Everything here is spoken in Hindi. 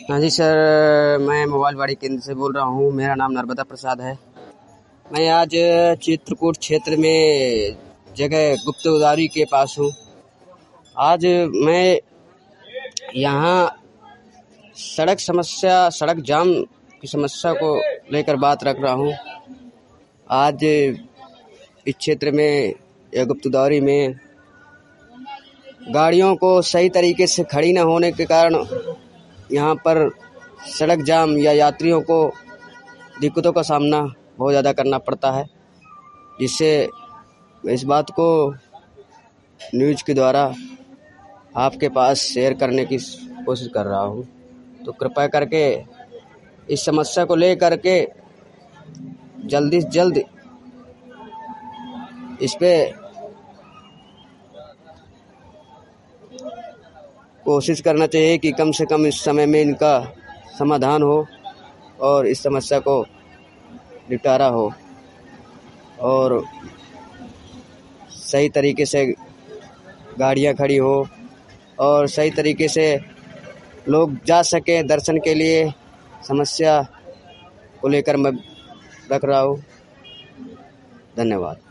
हाँ जी सर, मैं मोबाइल वाड़ी केंद्र से बोल रहा हूँ। मेरा नाम नर्मदा प्रसाद है। मैं आज चित्रकूट क्षेत्र में जगह गुप्तगोदावरी के पास हूँ। आज मैं यहाँ सड़क जाम की समस्या को लेकर बात रख रहा हूँ। आज इस क्षेत्र में या गुप्तगोदावरी में गाड़ियों को सही तरीके से खड़ी न होने के कारण यहाँ पर सड़क जाम या यात्रियों को दिक्कतों का सामना बहुत ज़्यादा करना पड़ता है, जिससे मैं इस बात को न्यूज़ के द्वारा आपके पास शेयर करने की कोशिश कर रहा हूँ। तो कृपया करके इस समस्या को लेकर के जल्दी से जल्द इस पे कोशिश करना चाहिए कि कम से कम इस समय में इनका समाधान हो और इस समस्या को निपटारा हो और सही तरीके से गाड़ियाँ खड़ी हो और सही तरीके से लोग जा सकें दर्शन के लिए। समस्या को लेकर मैं रख रहा हूँ। धन्यवाद।